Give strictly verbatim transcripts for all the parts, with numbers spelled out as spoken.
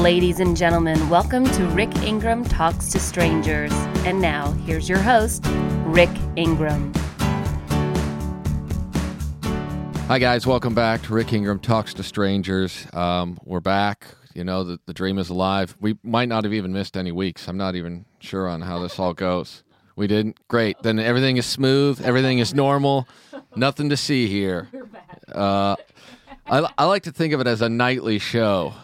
Ladies and gentlemen, welcome to Rick Ingram Talks to Strangers. And now, here's your host, Rick Ingram. Hi guys, welcome back to Rick Ingram Talks to Strangers. Um, we're back. You know, the, the dream is alive. We might not have even missed any weeks. I'm not even sure on how this all goes. We didn't? Great. Then everything is smooth. Everything is normal. Nothing to see here. Uh, I, I like to think of it as a nightly show.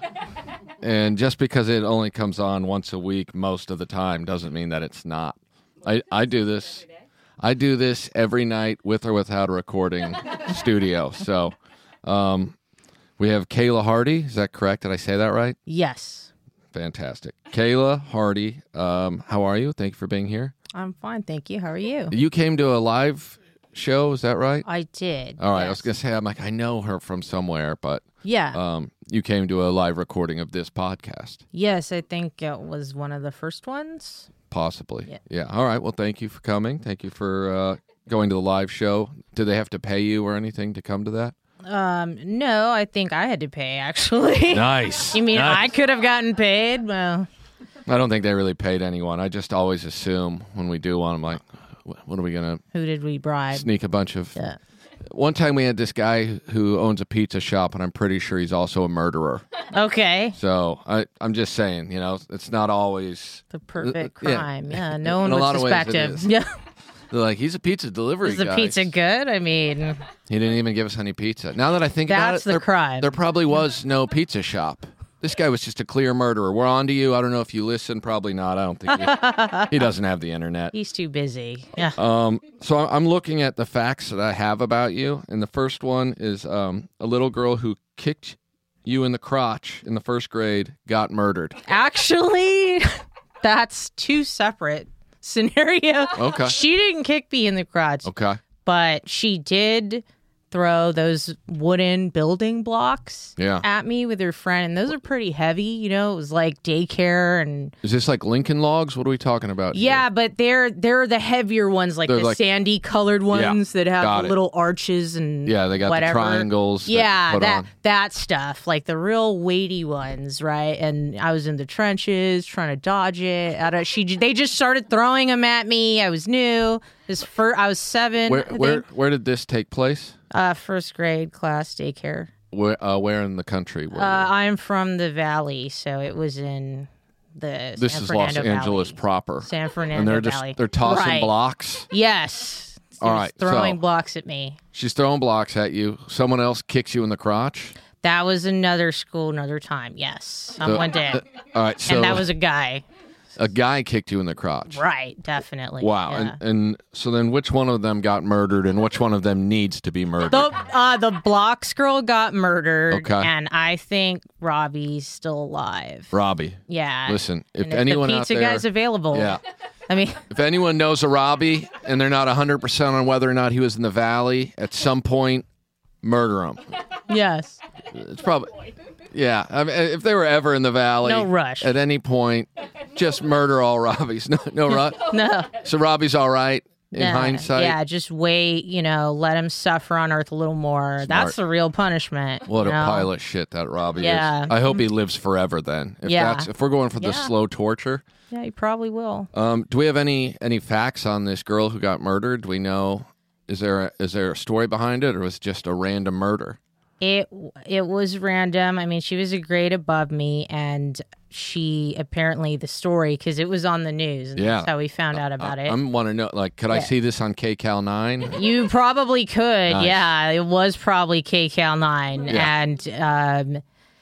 And just because it only comes on once a week most of the time doesn't mean that it's not. I, I do this. I do this every night with or without a recording studio. So um, we have Kayla Hardy. Is that correct? Did I say that right? Yes. Fantastic. Kayla Hardy, um, how are you? Thank you for being here. I'm fine, thank you. How are you? You came to a live show, is that right? I did. All right, yes. I was going to say, I'm like, I know her from somewhere, but yeah. um, you came to a live recording of this podcast. Yes, I think it was one of the first ones. Possibly. Yeah. yeah. All right, well, thank you for coming. Thank you for uh, going to the live show. Did they have to pay you or anything to come to that? Um, no, I think I had to pay, actually. Nice. You mean nice. I could have gotten paid? Well, I don't think they really paid anyone. I just always assume when we do one, I'm like, what are we going to... Who did we bribe? Sneak a bunch of... Yeah. One time we had this guy who owns a pizza shop, and I'm pretty sure he's also a murderer. Okay. So I, I'm just saying, you know, it's not always... The perfect uh, yeah. crime. Yeah, no one In a would lot of ways suspect it him. is. Yeah. They're like, he's a pizza delivery Is the guy. pizza good? I mean... He didn't even give us any pizza. Now that I think about it... That's the there, crime. There probably was no pizza shop. This guy was just a clear murderer. We're on to you. I don't know if you listen. Probably not. I don't think he, he doesn't have the internet. He's too busy. Yeah. Um, so I'm looking at the facts that I have about you, and the first one is um, a little girl who kicked you in the crotch in the first grade got murdered. Actually, that's two separate scenarios. Okay. She didn't kick me in the crotch, Okay. but she did throw those wooden building blocks Yeah. at me with her friend, and those are pretty heavy. You know, it was like daycare and Is this like Lincoln Logs? What are we talking about yeah, here? but they're they're the heavier ones, like They're the like- sandy colored ones that have got the it. little arches and Yeah, they got whatever. the triangles. that Yeah, you put that on. that stuff, like the real weighty ones, right? And I was in the trenches trying to dodge it. I don't, she they just started throwing them at me. I was new. This fir- I was seven. Where I where think. where did this take place? Uh, first grade class daycare. Where uh, where in the country? Were Uh, you? I'm from the Valley, so it was in the This San is Los Fernando Angeles Valley. proper. San Fernando and they're Valley. just they're tossing Right. blocks. Yes. All All right, right. Throwing so- blocks at me. She's throwing blocks at you. Someone else kicks you in the crotch. That was another school, another time. Yes, The- someone did, the- all right, so and that was a guy. a guy kicked you in the crotch. Right, definitely. Wow. Yeah. And, and so then which one of them got murdered and which one of them needs to be murdered? The uh, the blocks girl got murdered, Okay. and I think Robbie's still alive. Robbie. Yeah. Listen, if And if anyone the out pizza there, guy's available, yeah, I mean, if anyone knows a Robbie and they're not one hundred percent on whether or not he was in the Valley, at some point, murder him. yes. It's probably, yeah. I mean, if they were ever in the Valley, No rush. at any point, just murder all Robbies. No, no rush. No. So Robbie's all right in Nah, hindsight. Yeah, just wait, you know, let him suffer on Earth a little more. That's the real punishment. What you a know? pile of shit that Robbie Yeah. is. I hope he lives forever then. If Yeah. that's if we're going for the Yeah. slow torture. Yeah, he probably will. Um, do we have any any facts on this girl who got murdered? Do we know is there a, is there a story behind it or was it just a random murder? It it was random. I mean, she was a grade above me, and she apparently the story because it was on the news, and Yeah. that's how we found out about I, it. I want to know, like, could I Yeah. see this on K Cal nine? You probably could, Nice. yeah. It was probably K Cal nine, Yeah. and um,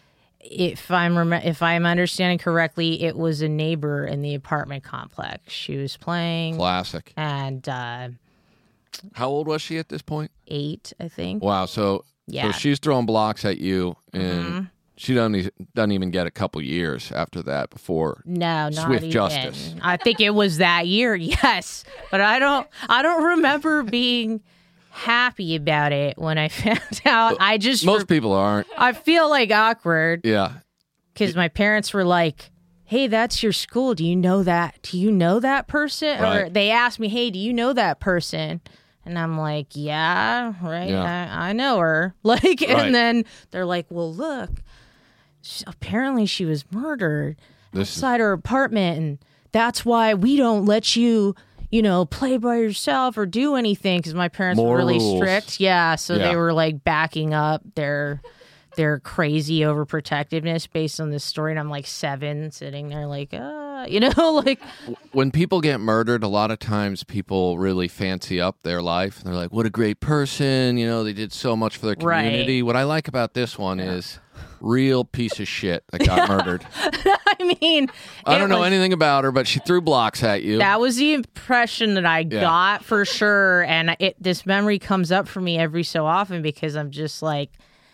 if I'm rem- if I'm understanding correctly, it was a neighbor in the apartment complex. She was playing, Classic. and uh, How old was she at this point? eight, I think. Wow. So Yeah. so she's throwing blocks at you, and Mhm. she doesn't e- doesn't even get a couple years after that before. No, not Swift even. justice. I think it was that year, yes. But I don't I don't remember being happy about it when I found out. I just Most re- people aren't. I feel like awkward Yeah. because my parents were like, "Hey, that's your school. Do you know that? Do you know that person?" Or Right. they asked me, "Hey, do you know that person?" And I'm like, "Yeah, right. Yeah. I, I know her." Like, Right. and then they're like, "Well, look." she, apparently she was murdered This is- outside her apartment, and that's why we don't let you, you know, play by yourself or do anything, because my parents More were really rules. strict. Yeah, so Yeah. they were like backing up their their crazy overprotectiveness based on this story, and I'm like seven, sitting there like, uh, you know, like When people get murdered, a lot of times people really fancy up their life. They're like, what a great person. You know, they did so much for their Right. community. What I like about this one is real piece of shit that got murdered. I mean, I it don't know was- anything about her, but she threw blocks at you. That was the impression that I Yeah. got for sure, and it this memory comes up for me every so often because I'm just like,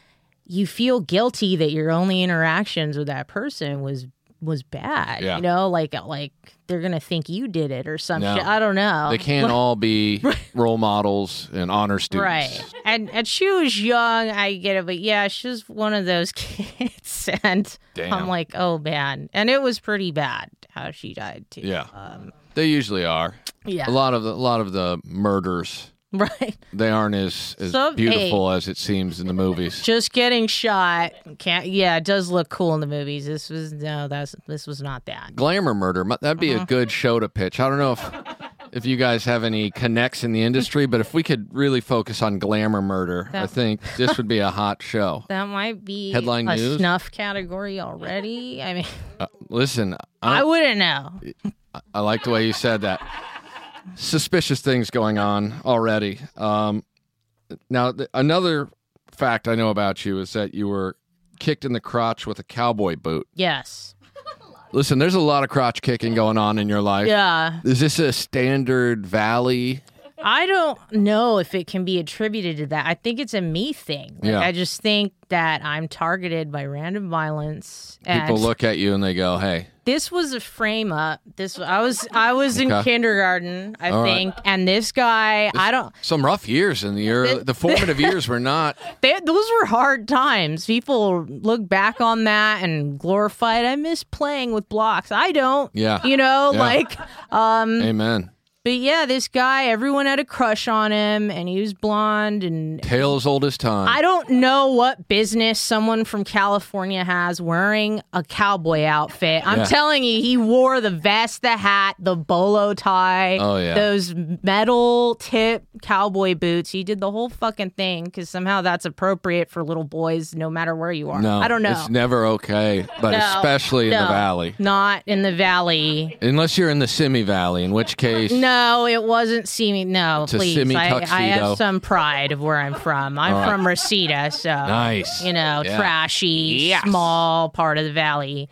you feel guilty that your only interactions with that person was was bad. Yeah. You know, like like they're gonna think you did it or some No. shit. I don't know. They can't all be role models and honor students. Right. And and she was young, I get it, but yeah, she was one of those kids, and Damn. I'm like, oh man, and it was pretty bad how she died too. Yeah. Um, They usually are. yeah. A lot of the, a lot of the murders, Right. they aren't as, as Some- beautiful as it seems in the movies. Just getting shot. Can't. Yeah, it does look cool in the movies. This was no. That's this was not that. Glamour murder, mu- that'd be Uh-huh. a good show to pitch. I don't know if if you guys have any connects in the industry, but if we could really focus on glamour murder, I That- think this would be a hot show. That might be Headline a news? snuff category already. I mean, Uh, listen, I I, wouldn't know. I like the way you said that. Suspicious things going on already. Um, now, th- another fact I know about you is that you were kicked in the crotch with a cowboy boot. Yes. Listen, there's a lot of crotch kicking going on in your life. Yeah. Is this a standard valley? I don't know if it can be attributed to that. I think it's a me thing. Like, Yeah. I just think that I'm targeted by random violence. And People look at you and they go, hey, this was a frame up. This I was I was in Okay. kindergarten, I All right. think, and this guy, I don't. some rough years in the early, the formative years were not. They, those were hard times. People look back on that and glorify it. I miss playing with blocks. I don't. Yeah. You know, Yeah. like, um, Amen. but yeah, this guy, everyone had a crush on him, and he was blonde, and Tale as old as time. I don't know what business someone from California has wearing a cowboy outfit. I'm Yeah. telling you, he wore the vest, the hat, the bolo tie, Oh, yeah. those metal tip cowboy boots. He did the whole fucking thing because somehow that's appropriate for little boys no matter where you are. no, I don't know. It's never okay, but No, especially in the no, valley. Not in the valley. Unless you're in the Simi Valley, in which case, No, it wasn't seeming. No, a please. I, I semi-tuxedo. have some pride of where I'm from. I'm All right. from Reseda, so Nice. you know, Yeah. trashy, Yes. small part of the valley,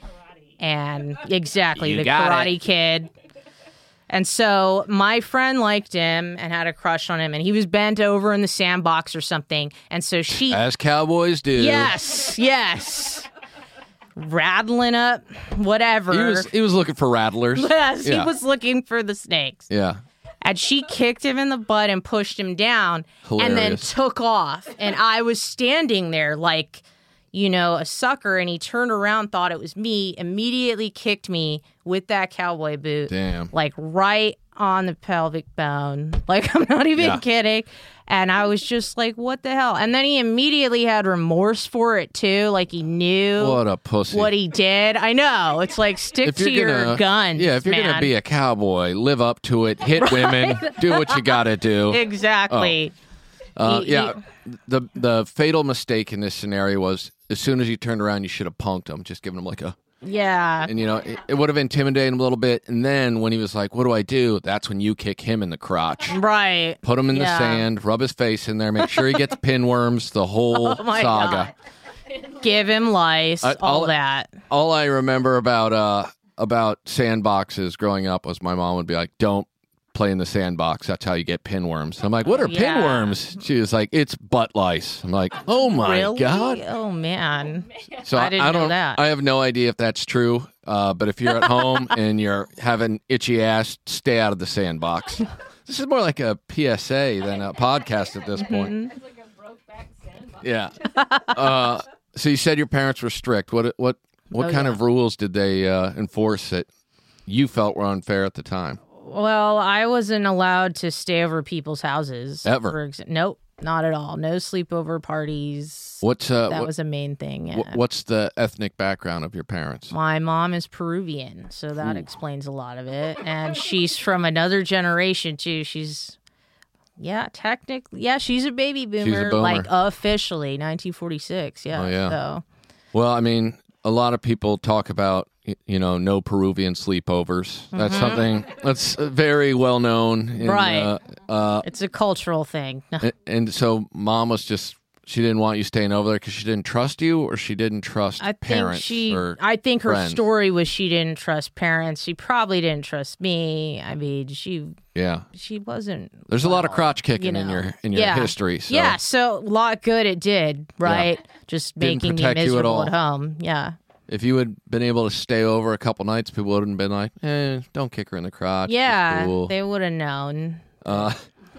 and exactly You the got Karate it. Kid. And so my friend liked him and had a crush on him, and he was bent over in the sandbox or something. And so she, as cowboys do. yes, yes, rattling up whatever. He was he was looking for rattlers. Yes, Yeah. he was looking for the snakes. Yeah. And she kicked him in the butt and pushed him down and then Hilarious. took off. And I was standing there like, you know, a sucker. And he turned around, thought it was me, immediately kicked me with that cowboy boot. Damn. Like right on the pelvic bone. Like, I'm not even Yeah. kidding. And I was just like, what the hell? And then he immediately had remorse for it too. Like he knew What a pussy. what he did. I know. It's like stick if to you're your gonna, guns. Yeah, if you're man. gonna be a cowboy, live up to it, hit women, do what you gotta do. Exactly. Uh, He- yeah, the the fatal mistake in this scenario was as soon as you turned around, you should have punked him, just giving him like a, Yeah. and you know, it, it would have intimidated him a little bit. And then when he was like, "What do I do?" That's when you kick him in the crotch, Right. put him in Yeah. the sand, rub his face in there, make sure he gets pinworms, the whole Oh my saga. God. Give him lice, I- all I'll- that. All I remember about uh about sandboxes growing up was my mom would be like, "Don't play in the sandbox. That's how you get pinworms." I'm like, "What are Yeah. pinworms?" She was like, "It's butt lice." I'm like, "Oh my Really? god!" Oh man. So I didn't know don't. that. I have no idea if that's true. Uh, but if you're at home and you're having itchy ass, stay out of the sandbox. This is more like a P S A than a podcast at this point. Yeah. Uh, so you said your parents were strict. What what what Oh, kind yeah. of rules did they uh, enforce that you felt were unfair at the time? Well, I wasn't allowed to stay over people's houses. Ever? For exa- nope. not at all. No sleepover parties. What's uh, that what, was a main thing. Yeah. wh- what's the ethnic background of your parents? My mom is Peruvian, so that explains a lot of it. And she's from another generation too. She's, yeah, technically, yeah, she's a baby boomer, boomer. like officially, nineteen forty-six. Yeah. Oh, yeah. So Well, I mean, a lot of people talk about, y- you know, no Peruvian sleepovers. That's something that's very well known. In, Right. Uh, uh, it's a cultural thing. and, and so mom was just, she didn't want you staying over there because she didn't trust you, or she didn't trust I think parents. she. or I think her friends? story was she didn't trust parents. She probably didn't trust me. I mean, she Yeah. she wasn't. There's a lot of well, crotch kicking you in know. your in your Yeah. history. So. Yeah, so a lot good it did, right? Just Didn't making you protect you at miserable all. at home. Yeah. If you had been able to stay over a couple nights, people wouldn't have been like, eh, don't kick her in the crotch. It's Yeah, cool. they would have known. Uh,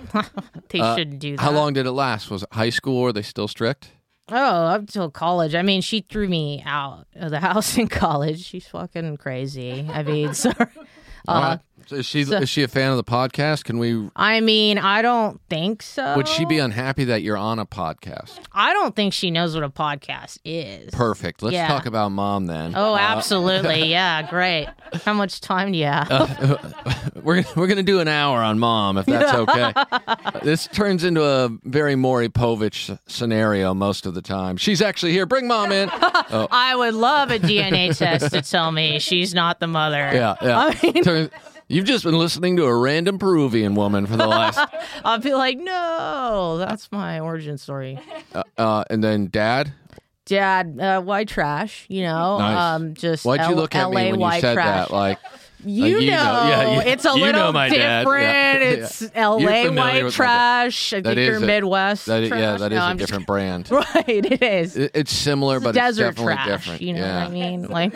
They uh, shouldn't do that. How long did it last? Was it high school, or are they still strict? Oh, up till college. I mean, she threw me out of the house in college. She's fucking crazy. I mean, sorry. All Uh, right. So is she so- is she a fan of the podcast? Can we? I mean, I don't think so. Would she be unhappy that you're on a podcast? I don't think she knows what a podcast is. Perfect. Let's Yeah. talk about mom then. Oh, Uh, absolutely. Yeah, great. How much time do you have? we're we're gonna do an hour on mom if that's okay. This turns into a very Maury Povich scenario most of the time. She's actually here. Bring mom in. Oh, I would love a D N A test to tell me she's not the mother. yeah, yeah. I mean, Turn- You've just been listening to a random Peruvian woman for the last, I'll be like, no, that's my origin story. uh, uh, and then dad. Dad, uh, white trash, you know, Nice. um, just Why'd you L- look at L A me when you white said trash. that? Like, You, Like, know, you know, yeah, you- it's a you little know my dad. different. Yeah, yeah. It's L You're A familiar white with my dad. trash. I That think you're is a- Midwest that is, trash. yeah, that is No, a I'm just- different brand. Right, it is. It- It's similar, It's but desert it's definitely trash. different. You know yeah. what I mean? Like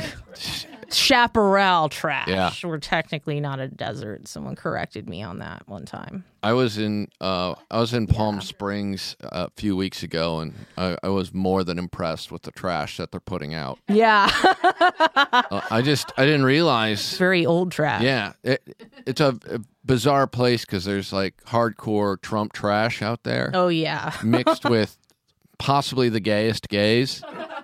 chaparral trash. Yeah. We're technically not a desert. Someone corrected me on that one time. I was in uh, I was in Palm Springs a few weeks ago, and I, I was more than impressed with the trash that they're putting out. Yeah. Uh, I just I didn't realize. Very old trash. Yeah, it, it's a, a bizarre place because there's like hardcore Trump trash out there, Oh yeah. mixed with possibly the gayest gays.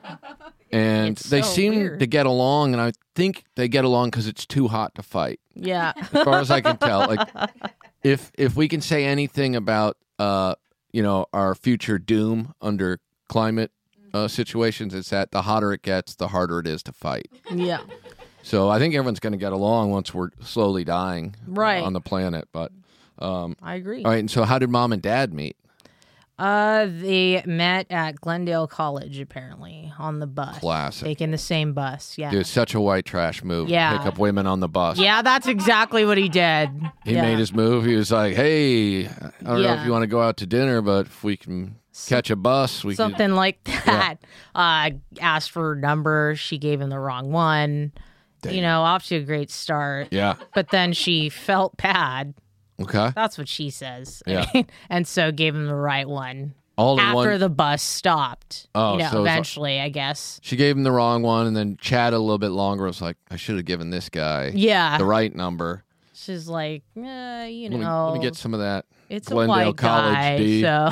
And It's they so seem weird. to get along, and I think they get along because it's too hot to fight. Yeah. As far as I can tell, like if if we can say anything about uh you know our future doom under climate uh, situations, it's that the hotter it gets, the harder it is to fight. Yeah. So I think everyone's going to get along once we're slowly dying uh, Right. on the planet. But um, I agree. all right, and so how did mom and dad meet? Uh, they met at Glendale College, apparently, on the bus. Classic. Taking the same bus, yeah. Dude, such a white trash move. Yeah. Pick up women on the bus. Yeah, that's exactly what he did. He yeah. made his move. He was like, "Hey, I don't know Yeah. if you want to go out to dinner, but if we can catch a bus, we Something could." like that. Uh, asked for her number. She gave him the wrong one. You know, off to a great start. Yeah. But then she felt bad. Okay. That's what she says. Yeah. And so gave him the right one. All in After one. the bus stopped. Oh, you know, so it's like- eventually, I guess. She gave him the wrong one, and then chatted a little bit longer. Was like, I should have given this guy Yeah. the right number. She's like, eh, you Let me, know. let me get some of that. It's Glendale a white College guy, D. so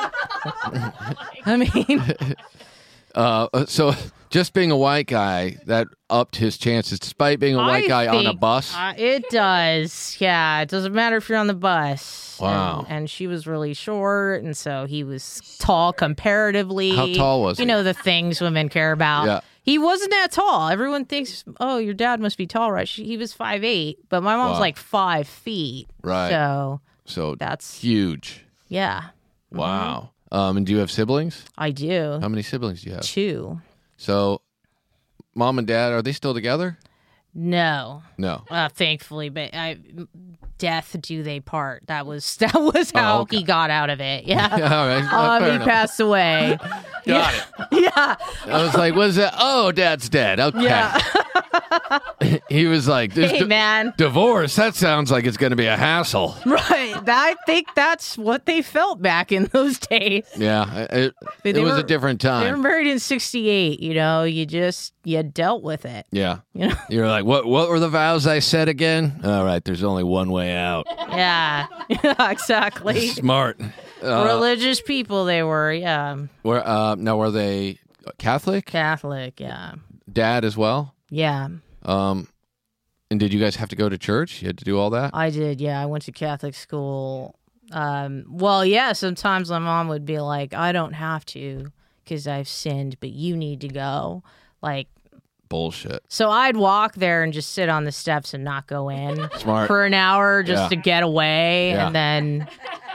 I mean, Uh, so just being a white guy that upped his chances, despite being a white I guy on a think, bus. uh, it does. Yeah, it doesn't matter if you're on the bus. Wow. And, and she was really short, and so he was tall comparatively. How tall was You he? know the things women care about. Yeah. He wasn't that tall. Everyone thinks, oh, your dad must be tall, right? She, he was five eight, but my mom's Wow. like five feet. Right. So So that's huge. yeah, Wow. Um, and do you have siblings? I do. How many siblings do you have? Two. So, mom and dad, are they still together? No. No. Uh, thankfully, but I, death do they part. That was that was how Oh, okay. he got out of it. Yeah. All right. Uh, Um, fair he enough. passed away. Got it. Yeah. I was like, "What's that?" Oh, dad's dead. Okay. Yeah. He was like, "This Hey, di- man. divorce. That sounds like it's going to be a hassle." Right. I think that's what they felt back in those days. Yeah. It, They it was were- a different They were time. married in sixty-eight. You know, you just you dealt with it. Yeah. You know. You're like, "What? What were the vows I said again?" All right. There's only one way out. Yeah. Yeah. Exactly. Smart. Uh, Religious people they were, yeah. Were uh, now were they Catholic? Catholic, yeah. Dad as well. Yeah, Um, and did you guys have to go to church? You had to do all that. I did, yeah. I went to Catholic school. Um, well, yeah, sometimes my mom would be like, I don't have to because I've sinned, but you need to go. Like, Bullshit. so I'd walk there and just sit on the steps and not go in Smart. for an hour just Yeah. to get away. Yeah. And then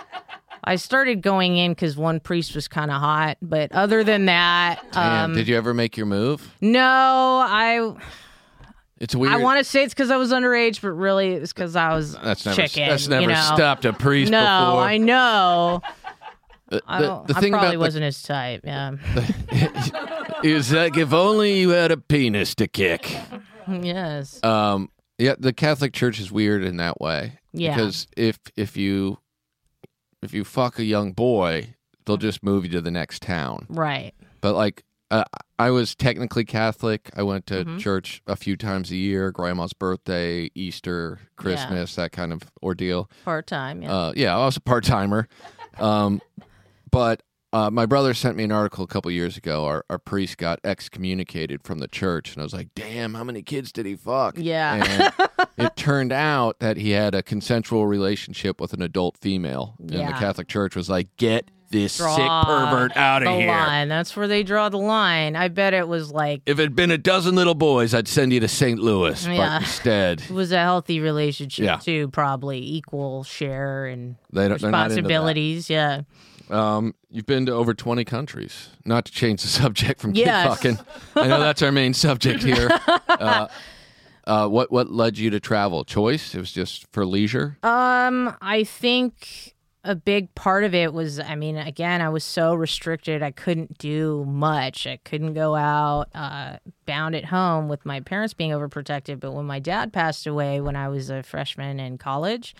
I started going in because one priest was kind of hot. But other than that, Damn. um, Did you ever make your move? no, I It's weird. I want to say it's because I was underage, but really it was because I was That's never. chicken. that's never you know? stopped a priest No, before. I know. The, I, the, don't, the I thing probably about wasn't his type. Yeah. the, is like if only you had a penis to kick. Yes. Um, yeah, the Catholic Church is weird in that way. Yeah. Because if if you if you fuck a young boy, they'll just move you to the next town. Right. But like, uh, I was technically Catholic. I went to Mm-hmm. church a few times a year: grandma's birthday, Easter, Christmas, that kind of ordeal. Part time. Yeah. Uh, yeah, I was a part timer. Um, but uh, my brother sent me an article a couple years ago. Our, our priest got excommunicated from the church, and I was like, "Damn, how many kids did he fuck?" Yeah. And it turned out that he had a consensual relationship with an adult female, and the Yeah. Catholic Church was like, "Get this Draw sick pervert out the of here." line. That's where they draw the line. I bet it was like If it had been a dozen little boys, I'd send you to Saint Louis. Yeah. But instead, it was a healthy relationship Yeah. too. Probably equal share and they don't, they're not into that. responsibilities. Yeah. Um, you've been to over twenty countries. Not to change the subject from kid Yes. fucking. I know that's our main subject here. Uh, uh, what what led you to travel? Choice? It was just for leisure? Um, I think a big part of it was, I mean, again, I was so restricted. I couldn't do much. I couldn't go out, uh, bound at home with my parents being overprotective. But when my dad passed away when I was a freshman in college,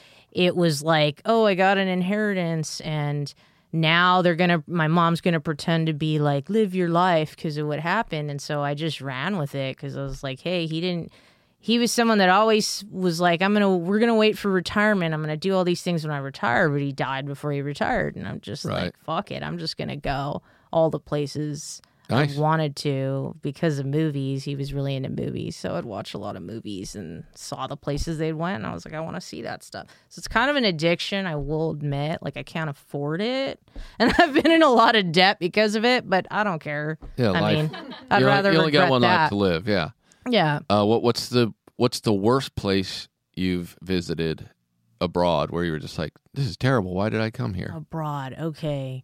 it was like, oh, I got an inheritance and now they're going to, my mom's going to pretend to be like, live your life because of what happened. And so I just ran with it because I was like, hey, he didn't, he was someone that always was like, I'm going to, we're going to wait for retirement. I'm going to do all these things when I retire, but he died before he retired. And I'm just Right. like, fuck it. I'm just going to go all the places Nice. I wanted to because of movies. He was really into movies. So I'd watch a lot of movies and saw the places they'd went. And I was like, I want to see that stuff. So it's kind of an addiction, I will admit. Like, I can't afford it. And I've been in a lot of debt because of it, but I don't care. Yeah, I life. mean, I'd you rather only, you only got regret one life that. to live. Yeah. Yeah. Uh, what what's the what's the worst place you've visited abroad where you were just like, this is terrible. Why did I come here? Abroad. Okay.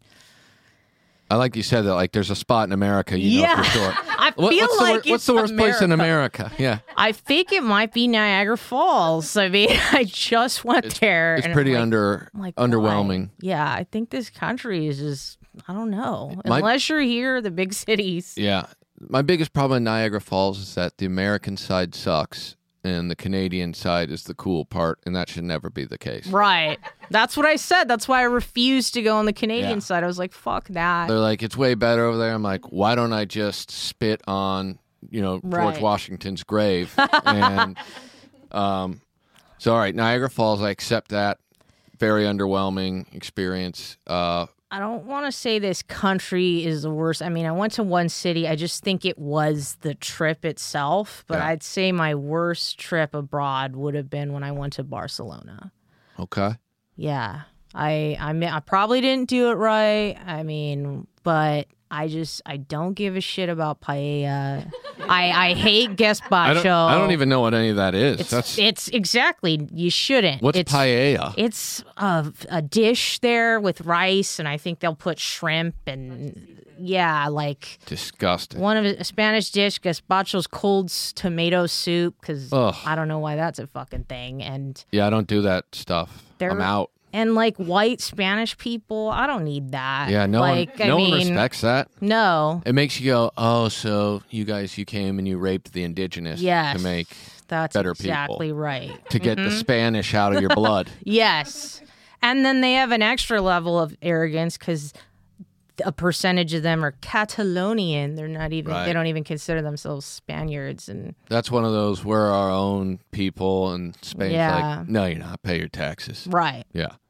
I like you said that. Like, there's a spot in America you Yeah. know for sure. I feel What- what's the, like wor- it's what's the worst place in America. America? Yeah, I think it might be Niagara Falls. I mean, I just went there. it's and pretty I'm like, under I'm like, underwhelming. why? Yeah, I think this country is just, I don't know. My- Unless you're here, the big cities. Yeah, my biggest problem in Niagara Falls is that the American side sucks and the Canadian side is the cool part, and that should never be the case. Right. That's what I said. That's why I refused to go on the Canadian Yeah. side. I was like, fuck that. They're like, it's way better over there. I'm like, why don't I just spit on, you know, George Right. Washington's grave? and um, so, all right, Niagara Falls, I accept that. Very underwhelming experience. Uh, I don't want to say this country is the worst. I mean, I went to one city. I just think it was the trip itself. But Yeah. I'd say my worst trip abroad would have been when I went to Barcelona. okay. Yeah. I I mean, I probably didn't do it right. I mean, but I just I don't give a shit about paella. I I hate gazpacho. I don't, I don't even know what any of that is. It's That's it's exactly you shouldn't. what's it's, paella? It's a, a dish there with rice, and I think they'll put shrimp and yeah, like Disgusting. one of a Spanish dish, gazpacho's cold s- tomato soup. Because Ugh. I don't know why that's a fucking thing, and Yeah, I don't do that stuff. They're- I'm out. and like white Spanish people, I don't need that. Yeah, no like, one, no I one mean, respects that. No, It makes you go, oh, so you guys, you came and you raped the indigenous Yes. to make that's better exactly people. right. to get the Spanish out of your blood. Yes. And then they have an extra level of arrogance because a percentage of them are Catalonian. They're not even, Right. they don't even consider themselves Spaniards. And That's one of those, we're our own people, and Spain's Yeah. like, no, you're not. Pay your taxes. right. Yeah.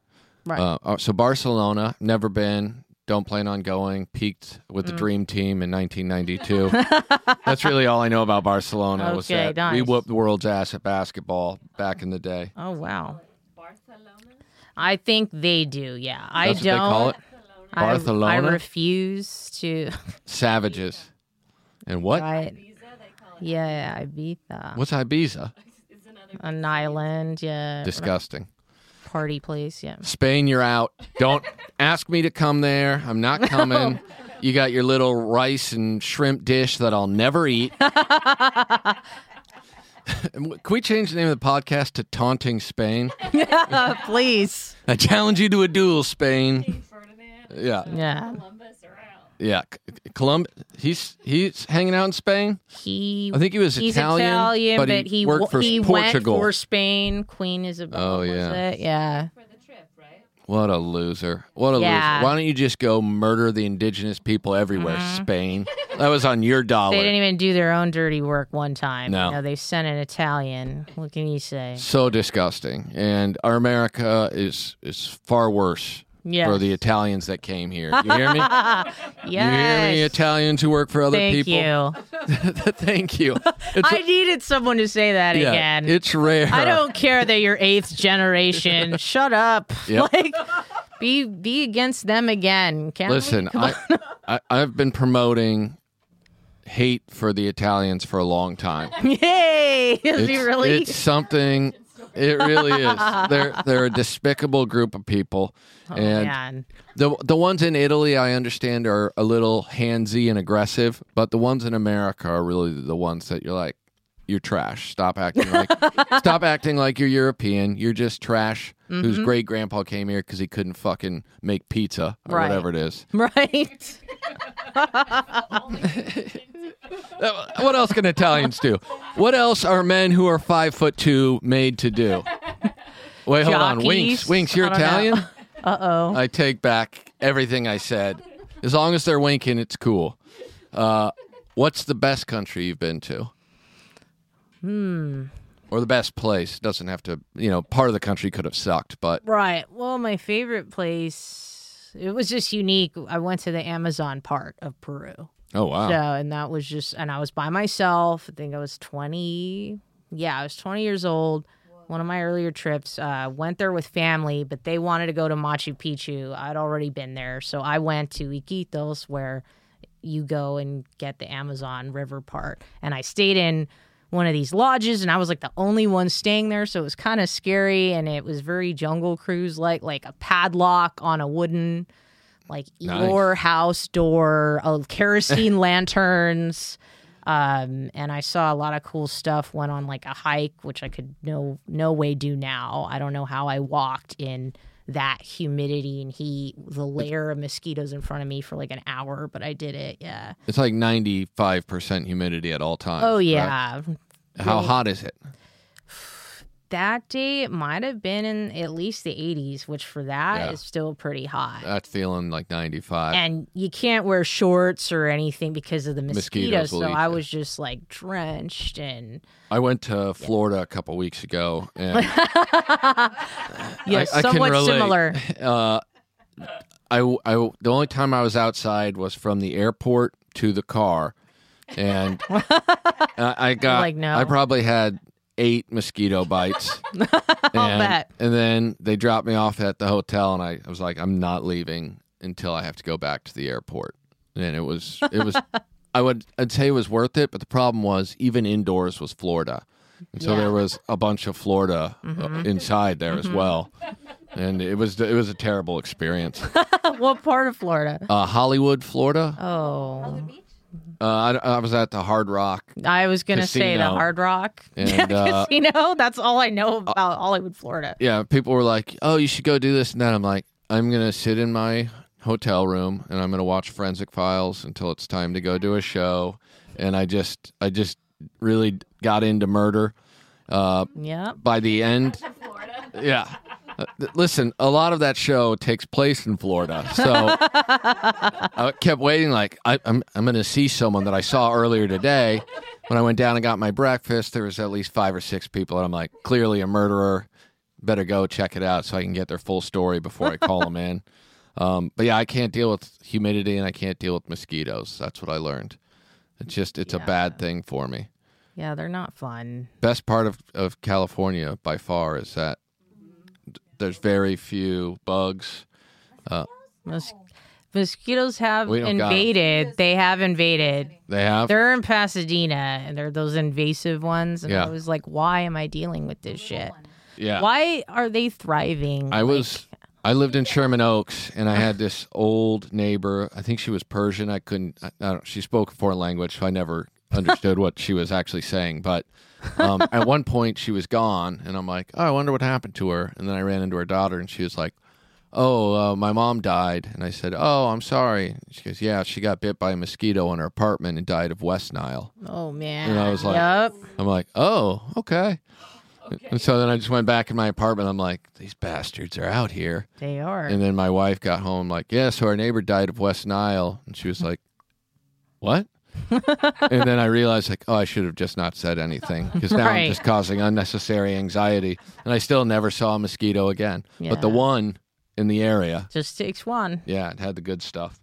Right. Uh, uh, so Barcelona, never been. Don't plan on going. Peaked with the Mm. dream team in nineteen ninety-two. That's really all I know about Barcelona. was Okay, that we nice. whooped the world's ass at basketball back in the day. Oh, wow. I think they do, yeah. I That's what don't. they call it? I- Barcelona? I, refuse to. Savages. And what? Right. Yeah, Ibiza. What's Ibiza? An island, yeah. Disgusting. Party place, yeah. Spain, you're out. Don't ask me to come there. I'm not coming. You got your little rice and shrimp dish that I'll never eat. Can we change the name of the podcast to Taunting Spain? Please. I challenge you to a duel, Spain. Yeah. Yeah. Yeah. Colum- he's he's hanging out in Spain? He I think he was he's Italian, Italian, but but, he he, worked w- for he Portugal. went for Spain. Queen Isabel. Oh, was yeah. it? Yeah. What a loser. What a Yeah. loser. Why don't you just go murder the indigenous people everywhere, Spain? That was on your dollar. They didn't even do their own dirty work one time. No. You know, they sent an Italian. What can you say? So disgusting. And our America is is far worse Yes. for the Italians that came here. You hear me? Yes. You hear me, Italians who work for other Thank people? you. Thank you. It's, I needed someone to say that yeah, again. it's rare. I don't care that you're eighth generation. Shut up. Yep. Like, be be against them again. Can't we? Listen, Come on. I, I, I've been promoting hate for the Italians for a long time. Yay! Is It's, he really? it's something. It really is. They're they're a despicable group of people, oh, and man. the the ones in Italy I understand are a little handsy and aggressive, but the ones in America are really the ones that you're like, you're trash. Stop acting like stop acting like you're European. You're just trash. Mm-hmm. Whose great grandpa came here because he couldn't fucking make pizza or Right. whatever it is. Right? Uh, What else can Italians do? What else are men who are five foot two made to do? Wait, hold on. Winks, Jockeys? Winks, you're I don't know. Italian? Uh-oh. I take back everything I said. As long as they're winking, it's cool. Uh, what's the best country you've been to? Hmm. Or the best place? Doesn't have to, you know, part of the country could have sucked, but Right. Well, my favorite place, it was just unique. I went to the Amazon part of Peru. oh wow. So, and that was just, and I was by myself. I think I was twenty. Yeah, I was twenty years old. One of my earlier trips. Uh, went there with family, but they wanted to go to Machu Picchu. I'd already been there. So I went to Iquitos, where you go and get the Amazon River part. And I stayed in one of these lodges, and I was like the only one staying there. So it was kind of scary, and it was very Jungle Cruise like, like a padlock on a wooden like Nice. Eeyore house door, uh, kerosene lanterns, um, and I saw a lot of cool stuff. Went on like a hike, which I could no no way do now. I don't know how I walked in that humidity and heat, the layer of mosquitoes in front of me for like an hour, but I did it. Yeah. It's like ninety-five percent humidity at all times. Oh right? yeah. How hot is it? That day it might have been in at least the eighties, which for that Yeah. is still pretty hot. That's feeling like ninety-five. And you can't wear shorts or anything because of the mosquitoes. Mosquitoes will so eat I you. was just like drenched and I went to Florida a couple weeks ago, and yeah, I, I can somewhat relate. similar. Uh, I, I, the only time I was outside was from the airport to the car, and I, I got. Like, no. I probably had eight mosquito bites. and, bet. and then they dropped me off at the hotel, and I, I was like, I'm not leaving until I have to go back to the airport. And it was, it was. I would, I'd say it was worth it, but the problem was even indoors was Florida. And so Yeah. there was a bunch of Florida uh, inside there as well, and it was it was a terrible experience. What part of Florida? Uh, Hollywood, Florida. Oh, Uh, I, I was at the Hard Rock, I was gonna say the Casino. Hard Rock And, uh, Casino. That's all I know about Hollywood, Florida. yeah. People were like, "Oh, you should go do this and that." I'm like, "I'm gonna sit in my hotel room and I'm gonna watch Forensic Files until it's time to go do a show." And I just I just really got into murder. Uh, Yep. by the end, yeah. Uh, th- listen, a lot of that show takes place in Florida, so I kept waiting. Like I, I'm, I'm going to see someone that I saw earlier today. When I went down and got my breakfast, there was at least five or six people, and I'm like, clearly a murderer. better go check it out so I can get their full story before I call them in. Um, but yeah, I can't deal with humidity and I can't deal with mosquitoes. That's what I learned. It's just, it's Yeah. a bad thing for me. Yeah, they're not fun. Best part of, of California by far is that there's very few bugs. Mos- mosquitoes have We don't got 'em. invaded. They have invaded. They have? They're in Pasadena, and they're those invasive ones. And Yeah. I was like, why am I dealing with this shit? Yeah. Why are they thriving? I was, I lived in Sherman Oaks, and I had this old neighbor. I think she was Persian. I couldn't, I, I don't, she spoke a foreign language, so I never understood what she was actually saying. But um, at one point, she was gone, and I'm like, oh, I wonder what happened to her. And then I ran into her daughter, and she was like, oh, uh, my mom died. And I said, oh, I'm sorry. She goes, yeah, she got bit by a mosquito in her apartment and died of West Nile. Oh man. And I was like, yep. I'm like, oh, okay. And so then I just went back in my apartment. I'm like, these bastards are out here. They are. And then my wife got home like, yeah, so our neighbor died of West Nile. And she was like, what? And then I realized, like, oh, I should have just not said anything because now Right. I'm just causing unnecessary anxiety. And I still never saw a mosquito again. But the Yeah. one in the area, Just takes one. yeah, it had the good stuff.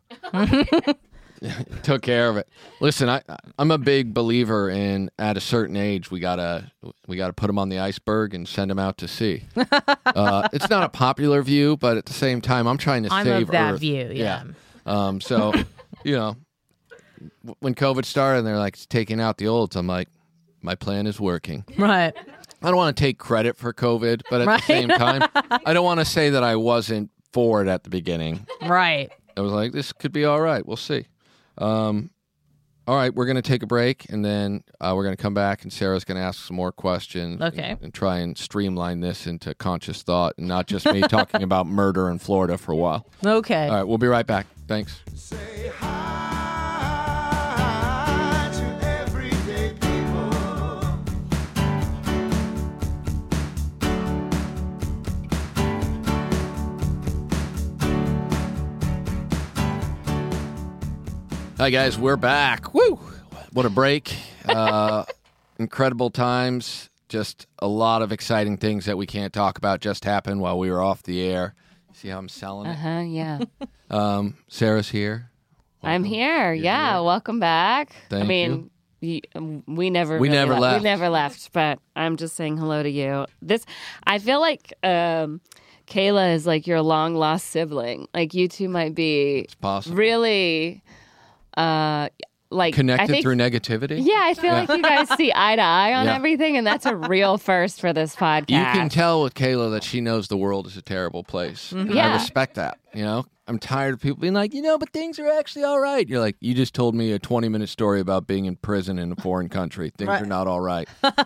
Took care of it. Listen, I I'm a big believer in at a certain age we gotta we gotta put them on the iceberg and send them out to sea. uh, it's not a popular view, but at the same time, I'm trying to I'm save of that Earth. view. Yeah. Um. So, you know, w- when COVID started, and they're like it's taking out the olds. I'm like, my plan is working. Right. I don't want to take credit for COVID, but at Right. the same time, I don't want to say that I wasn't for it at the beginning. Right. I was like, this could be all right. We'll see. Um, all right, we're going to take a break, and then uh, we're going to come back, and Sarah's going to ask some more questions. Okay. And, and try and streamline this into conscious thought and not just me talking about murder in Florida for a while. Okay. All right, we'll be right back. Thanks. Say hi to everyday people. Hi, guys. We're back. Woo! What a break. Uh, incredible times. Just a lot of exciting things that we can't talk about just happened while we were off the air. See how I'm selling Uh it? huh. Yeah. Um, Sarah's here. I'm here. You're Yeah. here. Welcome back. Thank I mean, you. um, we never. We really never left. We never left. But I'm just saying hello to you. This. I feel like um, Kayla is like your long lost sibling. Like you two might be It's possible. really. Uh, like Connected I think, through negativity? Yeah, I feel like you guys see eye to eye on Yeah. everything, and that's a real first for this podcast. You can tell with Kayla that she knows the world is a terrible place. And I Yeah. respect that. You know, I'm tired of people being like, you know, but things are actually all right. You're like, you just told me a twenty minute story about being in prison in a foreign country. Things Right. are not all right.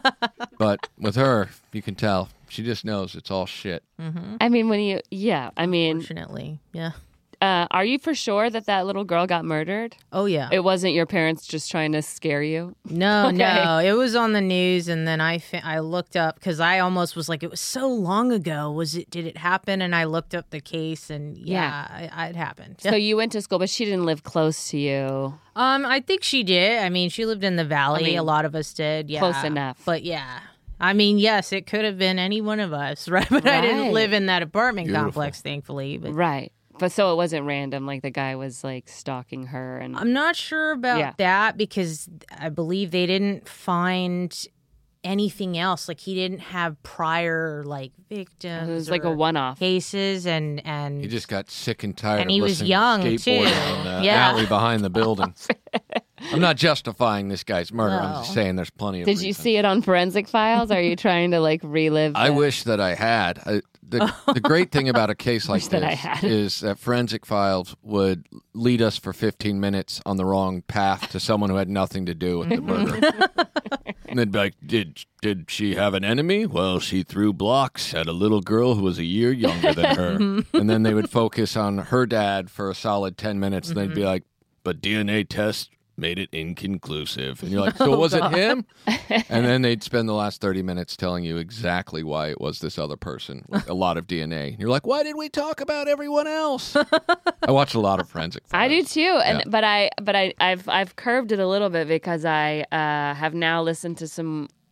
But with her, you can tell she just knows it's all shit. I mean, when you, yeah, I mean, Fortunately. Yeah. uh, are you for sure that that little girl got murdered? Oh yeah. It wasn't your parents just trying to scare you? No, Okay. no, it was on the news, and then I fa- I looked up because I almost was like, it was so long ago. Was it? Did it happen? And I looked up the case, and yeah, I, I, it happened. So you went to school, but she didn't live close to you. Um, I think she did. I mean, she lived in the valley. I mean, a lot of us did. Yeah, close enough. But yeah, I mean, yes, it could have been any one of us, right? But I didn't Right. live in that apartment Beautiful. complex, thankfully. But Right. But so it wasn't random, like the guy was like stalking her and I'm not sure about Yeah. that because I believe they didn't find anything else. Like he didn't have prior like victims. it was like a or one off. cases, and and He just got sick and tired And of he was listening young, to skateboarding too. in the Yeah. alley behind the building. I'm not justifying this guy's murder. I'm just No. saying there's plenty of Did you reasons. see it on Forensic Files? Are you trying to like relive? I the- wish that I had. I, the, the great thing about a case like Wish that I this had. is that Forensic Files would lead us for fifteen minutes on the wrong path to someone who had nothing to do with the murder. And they'd be like, did, did she have an enemy? Well, she threw blocks at a little girl who was a year younger than her. And then they would focus on her dad for a solid ten minutes, and they'd be like, but D N A test made it inconclusive. And you're like, so was it him? And then they'd spend the last thirty minutes telling you exactly why it was this other person with a lot of D N A. And you're like, why did we talk about everyone else? I watch a lot of Forensic Files. I do too, and Yeah. but I but I I've I've curved it a little bit because I uh, have now listened to some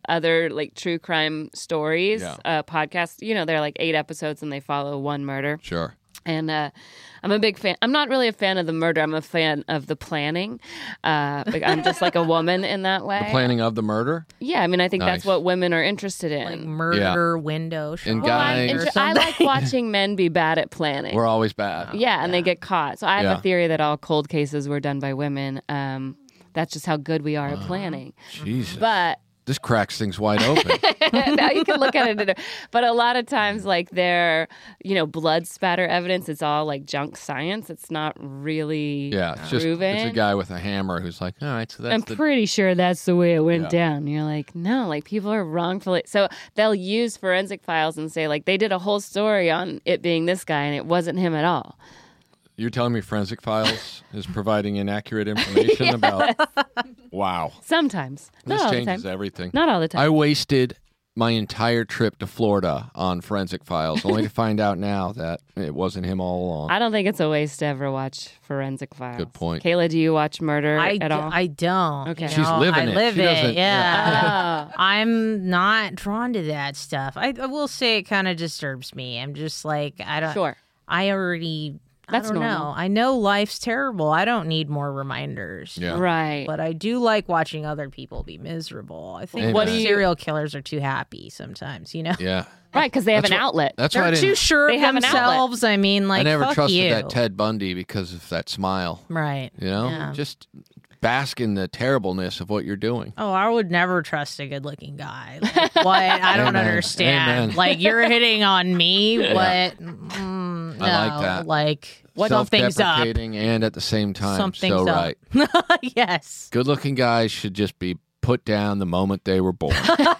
other like true crime stories, Yeah. uh, podcasts. You know, they're like eight episodes and they follow one murder. Sure. And uh, I'm a big fan. I'm not really a fan of the murder. I'm a fan of the planning. Uh, like, I'm just like a woman in that way. The planning of the murder? Yeah, I mean, I think Nice. that's what women are interested in. Like murder window And shopping well, I, guys- or enjoy- I something. like watching men be bad at planning. We're always bad. yeah, and they get caught. So I have Yeah. a theory that all cold cases were done by women. Um, that's just how good we are at planning. Jesus. But This cracks things wide open. now you can look at it. In a, but a lot of times, like they're, you know, blood spatter evidence. It's all like junk science. It's not really Yeah, it's just proven. it's a guy with a hammer who's like, all right, so that's I'm the pretty sure that's the way it went Yeah. down. And you're like, no, like people are wrongfully. So they'll use forensic files and say, like, they did a whole story on it being this guy and it wasn't him at all. You're telling me Forensic Files is providing inaccurate information about. Wow, Sometimes. Not this all the changes time. everything. Not all the time. I wasted my entire trip to Florida on Forensic Files, only to find out now that it wasn't him all along. I don't think it's a waste to ever watch Forensic Files. Good point. Kayla, do you watch murder I, at d- all? I don't. Okay. you She's know, living I it. live She it. doesn't- Yeah. Oh. I'm not drawn to that stuff. I, I will say it kind of disturbs me. I'm just like I don't. Sure. I already. That's I don't normal. know. I know life's terrible. I don't need more reminders. Yeah. Right. But I do like watching other people be miserable. I think Amen. What do you- serial killers are too happy sometimes. You know, Yeah, Right, because they have That's an what- outlet. that's why I they're didn't. too sure They of have an outlet. themselves. I mean, like I never fuck trusted you. that Ted Bundy because of that smile. Right. You know, Yeah. just bask in the terribleness of what you're doing. Oh, I would never trust a good-looking guy. Like, what? I don't Amen. understand. Amen. Like you're hitting on me. What? Mm, no. I like that. Like something's up. Self-deprecating and at the same time Something's so up. right. Yes. Good-looking guys should just be put down the moment they were born.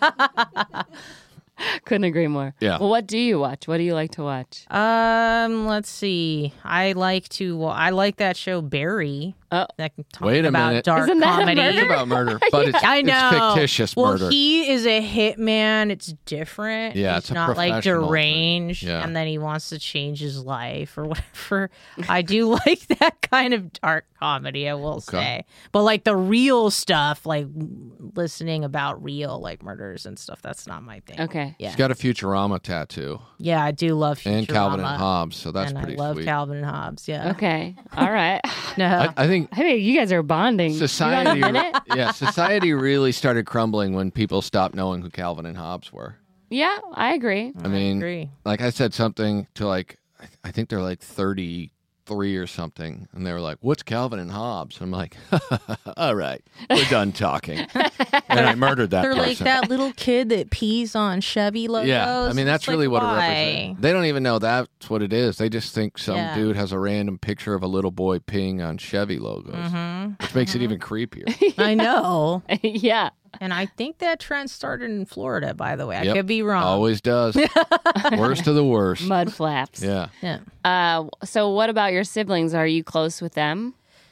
Couldn't agree more. Yeah. Well, what do you watch? What do you like to watch? Um. Let's see. I like to. Well, I like that show Barry. Oh. That can talk Wait a about minute. dark Isn't that a comedy. murder? It's about murder, but it's, I know. it's fictitious well, murder. he is a hitman. It's different. Yeah, He's it's a not like professional thing. deranged, Yeah. and then he wants to change his life or whatever. I do like that kind of dark comedy. I will say, but like the real stuff, like listening about real like murders and stuff, that's not my thing. Okay. Yeah, He's got a Futurama tattoo yeah, I do love Futurama. and Calvin and Hobbes, so that's and pretty I love sweet. Calvin and Hobbes. Yeah. Okay. All right. No. I, I think Hey, you guys are bonding. society, You got a minute? yeah, society really started crumbling when people stopped knowing who Calvin and Hobbes were. Yeah, I agree. I mean, agree. like I said something to like, I- I think they're like thirty-three or something, and they were like, "What's Calvin and Hobbes?" I'm like, "All right, we're done talking," and I murdered that They're person. like that little kid that pees on Chevy logos. Yeah, I mean that's It's really like, what why? it represents. They don't even know that's what it is. They just think some Yeah. dude has a random picture of a little boy peeing on Chevy logos, Mm-hmm. which makes it even creepier. I know. yeah. And I think that trend started in Florida, by the way. I Yep. could be wrong. Always does. Worst of the worst. Mud flaps. Yeah. Yeah. Uh, so, what about your siblings? Are you close with them?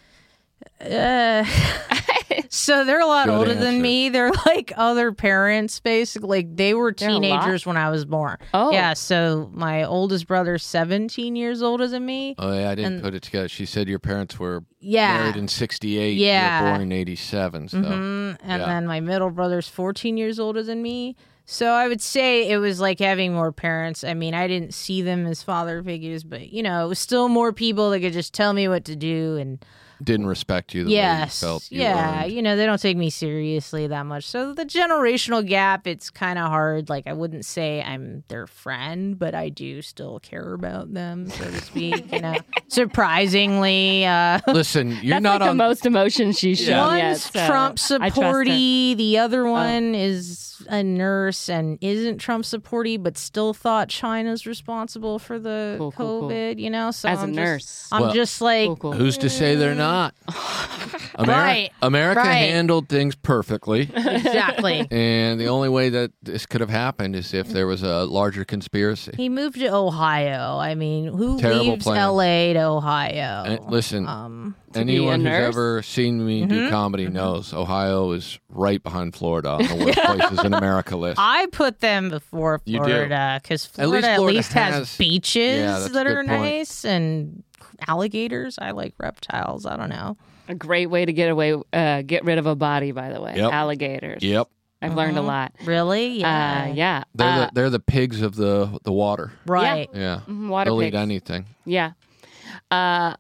Uh, so they're a lot Good older answer. than me. They're like other parents, basically. Like they were They're a lot? teenagers when I was born. Oh. Yeah. So my oldest brother's seventeen years older than me. Oh yeah, I didn't And- put it together. She said your parents were Yeah. married in sixty-eight. Yeah. You were born in eighty-seven. So Mhm. And yeah. then my middle brother's fourteen years older than me. So I would say it was like having more parents. I mean, I didn't see them as father figures, but you know, it was still more people that could just tell me what to do and didn't respect you the yes, way you felt you yeah, earned. you know, they don't take me seriously that much. So the generational gap, it's kind of hard. Like I wouldn't say I'm their friend, but I do still care about them, so to speak. You know, surprisingly, uh, Listen, you're That's not like on. the most emotion she's shown yet. one's so Trump I trust her. supporty, the other one is a nurse and isn't Trump supporty, but still thought China's responsible for the Cool, cool, cool. COVID. You know, so As a I'm just- nurse. I'm Well, just like. Cool, cool. Who's to say they're not? Ameri- Right, America right. handled things perfectly. Exactly. And the only way that this could have happened is if there was a larger conspiracy. He moved to Ohio. I mean, who Terrible leaves plan. L A to Ohio? And listen, um, be anyone a who's nurse? ever seen me do comedy knows Ohio is right behind Florida on the worst places in America list. I put them before You do. Florida because At least Florida at Florida least has, has- beaches Yeah, that's a that good are point. nice and alligators. I like reptiles. I don't know. A great way to get away, uh, get rid of a body, by the way. Yep. Alligators. Yep. I've learned a lot. Really? Yeah. Uh, yeah. They're Uh, the they're the pigs of the the water. Right. Yeah, Mhm, water they'll pigs. eat anything. Yeah. Uh,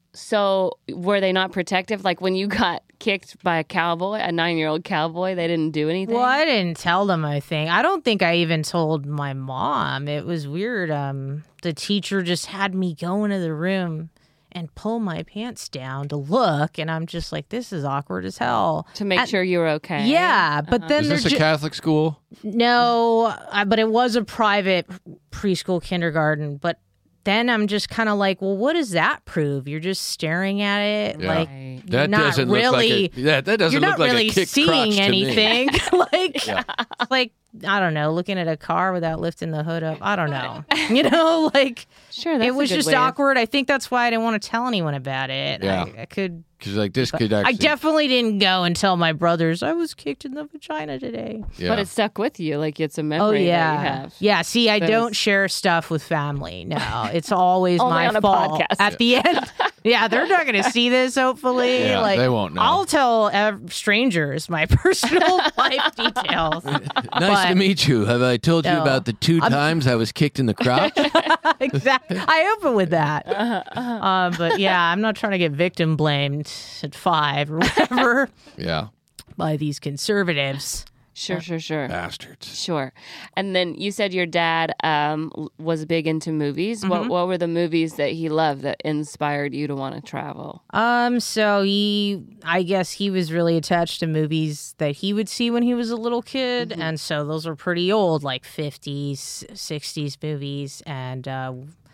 so were they not protective? Like when you got kicked by a cowboy, a nine-year-old cowboy, they didn't do anything? Well, I didn't tell them, I think. I don't think I even told my mom. It was weird. Um, the teacher just had me go into the room and pull my pants down to look, and I'm just like, this is awkward as hell. To make And- sure you were okay. Yeah, but then Is they're this a ju- Catholic school? no, I, but it was a private preschool kindergarten. But then I'm just kind of like, well, what does that prove? You're just staring at it, Yeah. like Right. you're That not doesn't really. look like a, yeah, that doesn't You're look not like really a kick crotch seeing to me. anything. like, Yeah. it's like I don't know, looking at a car without lifting the hood up. I don't know. You know, like Sure, that's it was a good just way of- awkward. I think that's why I didn't want to tell anyone about it. Yeah. I, I could. Because like this could I actually. definitely didn't go and tell my brothers I was kicked in the vagina today. yeah. But it stuck with you. Like it's a Oh memory yeah, that you have. yeah. See, I That don't is- share stuff with family. No, it's always Only my on a fault. podcast. At the end, yeah, they're not going to see this. Hopefully, Yeah, like they won't know. I'll tell ev- strangers my personal life details. Nice but- to meet you. Have I told you No. about the 2 times I was kicked in the crotch? Exactly. I open with that. Uh, but yeah, I'm not trying to get victim blamed at five or whatever yeah. by these conservatives. Sure, sure, sure. Bastards. Sure. And then you said your dad um, l- was big into movies. Mm-hmm. What What were the movies that he loved that inspired you to want to travel? Um, so he, I guess he was really attached to movies that he would see when he was a little kid. And so those were pretty old, like fifties, sixties movies. And, uh,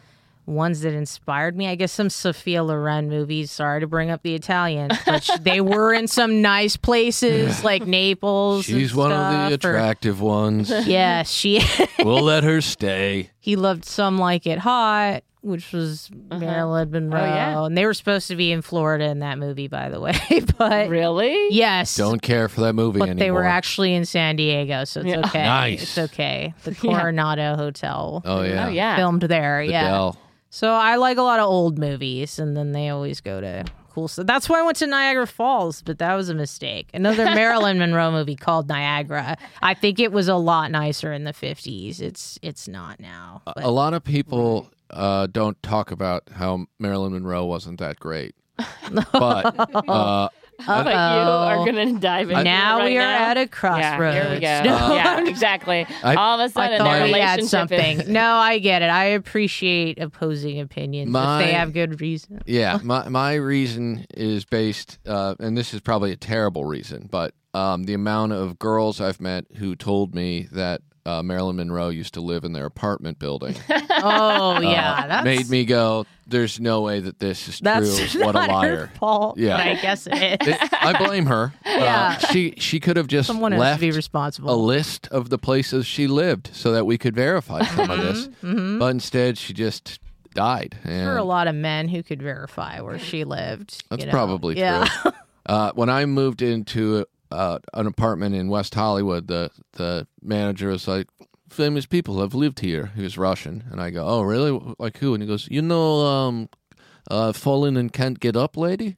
ones that inspired me, I guess some Sophia Loren movies. Sorry to bring up the Italians, but sh- they were in some nice places like Naples. and She's one of the stuff, or- attractive ones. Yeah, she. We'll let her stay. He loved Some Like It Hot, which was Marilyn Monroe, Oh, yeah. and they were supposed to be in Florida in that movie, by the way. But Really? yes, Don't care for that movie but anymore. they were actually in San Diego, so it's Yeah. okay. Nice. It's okay. The Coronado Hotel Oh, yeah. Oh, yeah. filmed there. The yeah. Dell. So I like a lot of old movies, and then they always go to cool stuff. That's why I went to Niagara Falls, but that was a mistake. Another Marilyn Monroe movie called Niagara. I think it was a lot nicer in the fifties. It's it's not now. But A lot of people uh, don't talk about how Marilyn Monroe wasn't that great. But uh, But you are going to dive into now it right we are now. at a crossroads. Yeah, here we go. No, yeah, exactly. I- All of a I sudden, thought their we had relationship something. is- No, I get it. I appreciate opposing opinions My- if they have good reason. yeah, my, my reason is based, uh, and this is probably a terrible reason, but um, the amount of girls I've met who told me that uh, Marilyn Monroe used to live in their apartment building Oh yeah, that's made me go, there's no way that this is that's true. What a not her liar. fault. Yeah. but I guess it is. It- I blame her. Yeah. Uh, she she could have just Someone has to left be a responsible. list of the places she lived so that we could verify some of this. Mm-hmm. But instead, she just died. And For a lot of men who could verify where she lived. that's you know. probably yeah. true. Uh, when I moved into uh, an apartment in West Hollywood, the the manager was like, "Famous people have lived here." He was Russian, and I go, "Oh, really? Like who?" And he goes, "You know, um, uh, fallen and can't get up, lady."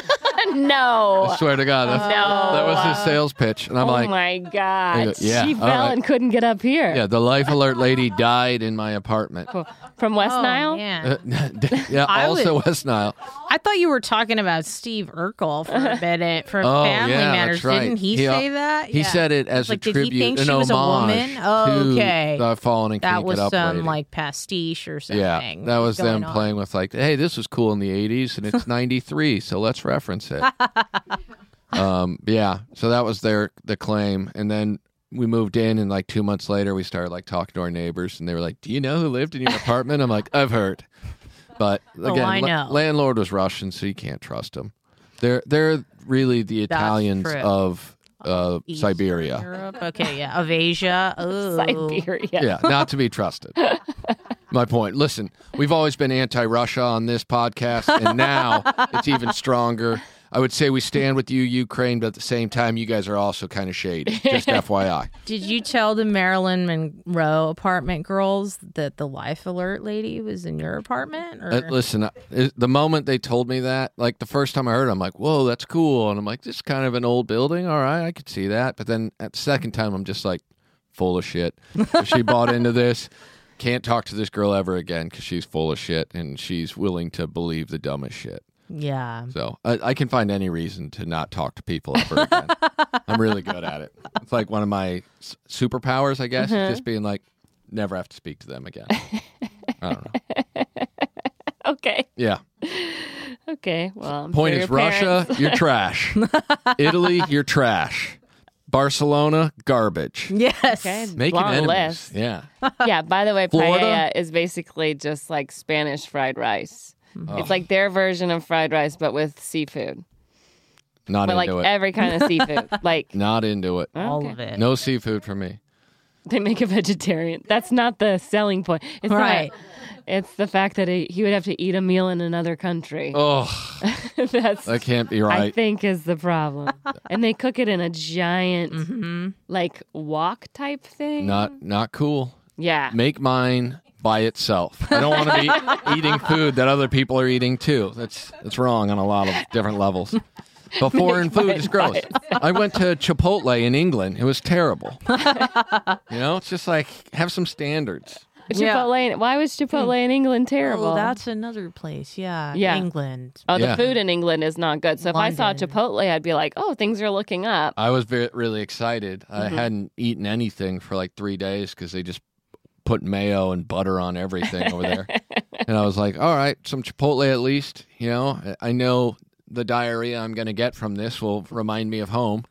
no. I swear to God, that's, No. that was his sales pitch, and I'm oh like, my God. go, yeah, she all fell right. and couldn't get up here. "Yeah, the Life Alert lady died in my apartment." From West Oh, Nile? yeah. yeah, I also would- West Nile. I thought you were talking about Steve Urkel for a minute from Oh, Family yeah, Matters. that's right. Didn't he, He, uh, say that? He Yeah. said it as Like, a did he tribute, think an she was a homage woman? Oh, to okay. the Fallen and That Can't was Get Up some lady. like pastiche or something. Yeah, that was going them on. playing with like, hey, this was cool in the eighties, and it's ninety-three, so let's reference it. um, yeah, so that was their the claim, and then we moved in, and like two months later, we started like talking to our neighbors, and they were like, "Do you know who lived in your apartment?" I'm like, "I've heard," but again, I la- know. landlord was Russian, so you can't trust him. They're they're really the That's Italians true. of uh, Eastern Siberia. Europe. Okay, yeah. Of Asia. Ooh. Siberia. Yeah, not to be trusted. My point. Listen, we've always been anti-Russia on this podcast, and now it's even stronger. I would say we stand with you, Ukraine, but at the same time, you guys are also kind of shady. Just F Y I. Did you tell the Marilyn Monroe apartment girls that the life alert lady was in your apartment? Or? Uh, listen, uh, the moment they told me that, like the first time I heard it, I'm like, whoa, that's cool. And I'm like, this is kind of an old building. All right, I could see that. But then at the second time, I'm just like, full of shit. She bought into this. Can't talk to this girl ever again because she's full of shit and she's willing to believe the dumbest shit. Yeah. So I, I can find any reason to not talk to people ever again. I'm really good at it. It's like one of my s- superpowers, I guess, Uh-huh. just being like, never have to speak to them again. I don't know. Okay. Yeah. Okay. Well, I'm Point sure is, your Russia, parents- you're trash. Italy, you're trash. Barcelona, garbage. Yes. Okay. Making long enemies. list. Yeah. Yeah. By the way, Florida? paella is basically just like Spanish fried rice. It's like their version of fried rice, but with seafood. Not But like into it. every kind of seafood. Like Not into it. All okay. of it. No seafood for me. They make a vegetarian. That's not the selling point. It's Right. Not, it's the fact that he, he would have to eat a meal in another country. Oh, That's that can't be I right. think is the problem. And they cook it in a giant Mm-hmm. like wok type thing. Not not cool. Yeah. Make mine by itself. I don't want to be eating food that other people are eating too. That's that's wrong on a lot of different levels. But foreign food mine is by gross. I went to Chipotle in England. It was terrible. You know, it's just like have some standards. Chipotle. Why was Chipotle in England terrible? Oh, that's another place. Yeah. Yeah. England. Oh, the Yeah. food in England is not good. So if I saw London. Chipotle, I'd be like, oh, things are looking up. I was very, really excited. I Mm-hmm. hadn't eaten anything for like three days because they just put mayo and butter on everything over there. And I was like, all right, some Chipotle at least. You know, I know the diarrhea I'm going to get from this will remind me of home.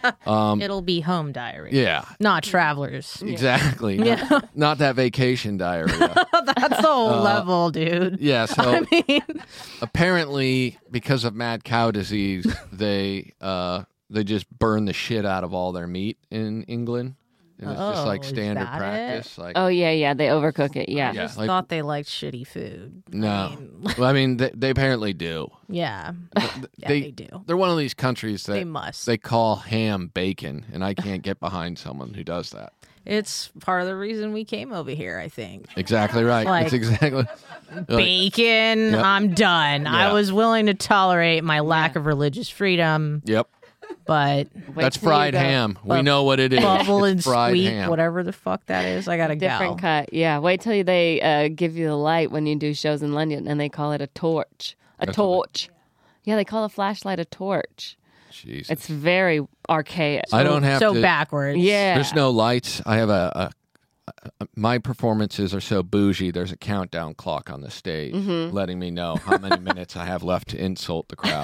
Um, It'll be home diary. yeah, Not travelers. exactly. Not, not that vacation diarrhea. That's the whole level, dude. Yeah, so I mean, apparently because of mad cow disease, they uh, they just burn the shit out of all their meat in England. And it's just Oh, like is standard that it? practice. Like, Oh, yeah, yeah. They overcook it. Yeah. yeah, just like, thought they liked shitty food. no. Well, I mean, they, they apparently do. Yeah. Th- Yeah, they, they do. They're one of these countries that They must. they call ham bacon, and I can't get behind someone who does that. It's part of the reason we came over here, I think. Exactly right. Like- It's exactly. like, Bacon, Yep. I'm done. Yeah. I was willing to tolerate my lack of religious freedom, yep. but Wait That's till you fried go- ham. We Bu- know what it is. bubble and It's fried sweet, ham. whatever the fuck that is, I gotta Different go. cut. Yeah. Wait till they uh, give you the light when you do shows in London, and they call it a torch. A That's torch. Yeah, they call a flashlight a torch. Jesus. It's very archaic. I don't have so to. backwards. Yeah. There's no lights. I have a, a, a. My performances are so bougie. There's a countdown clock on the stage, Mm-hmm. letting me know how many minutes I have left to insult the crowd.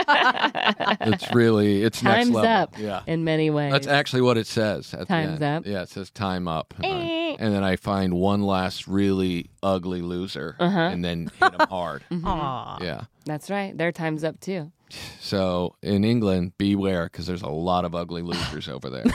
It's really it's next Time's level. up Yeah. in many ways. That's actually what it says. At Time's the end. up. Yeah, it says time up. And, I- Eh. and then I find one last really ugly loser Uh-huh. and then hit him hard. Aw. Yeah. That's right. Their time's up too. So in England, beware because there's a lot of ugly losers over there.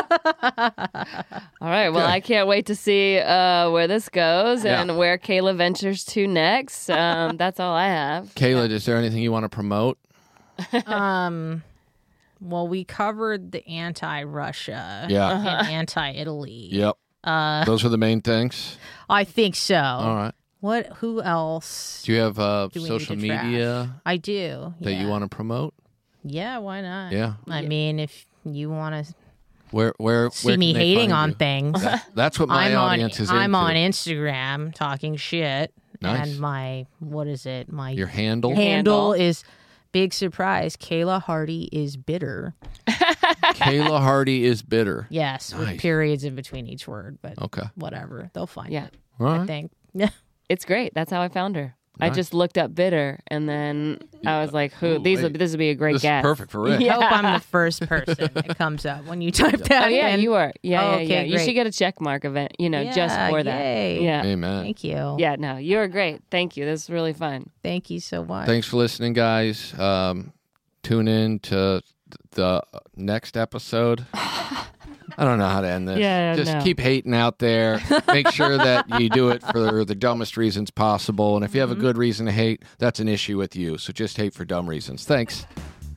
All right. Well, Okay. I can't wait to see uh, where this goes Yeah. and where Kayla ventures to next. Um, that's all I have. Kayla, is there anything you want to promote? Um, well, we covered the anti-Russia Yeah. and anti-Italy. Yep. Uh, Those are the main things. I think so. All right. What? Who else? Do you have uh, Do we need social to trash? media I do. that yeah. you want to promote? Yeah, why not? Yeah. I mean, if you want to Where where see where me can they hating find on you? things, That- that's what my I'm on. audience is I'm into. on Instagram talking shit, Nice. and my what is it? My Your handle. handle handle. is big surprise. Kayla Hardy is bitter. Kayla Hardy is bitter. Yes, with Nice. periods in between each word, but Okay. whatever. They'll find Yeah. it. All I right. think. Yeah. It's great. That's how I found her. I Nice. just looked up bitter, and then I was like, "Who? Ooh, These wait. would this would be a great This is guest." perfect for Rick. Yeah. I hope I'm the first person that comes up when you type that Oh yeah, in. you were. Yeah, Oh, yeah, okay, yeah. You great. should get a check mark event. You know, just Yeah, for that. yay. Yeah. Amen. Thank you. Yeah. No, you were great. Thank you. This is really fun. Thank you so much. Thanks for listening, guys. Um, tune in to the next episode. I don't know how to end this. Yeah, Just no. keep hating out there. Make sure that you do it for the dumbest reasons possible. And if you have a good reason to hate, that's an issue with you. So just hate for dumb reasons. Thanks.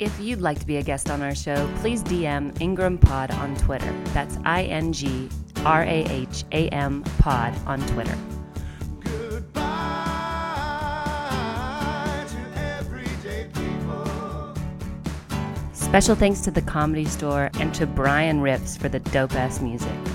If you'd like to be a guest on our show, please D M Ingram Pod on Twitter. That's I N G R A H A M Pod on Twitter. Goodbye to everyday people. Special thanks to The Comedy Store and to Brian Rips for the dope-ass music.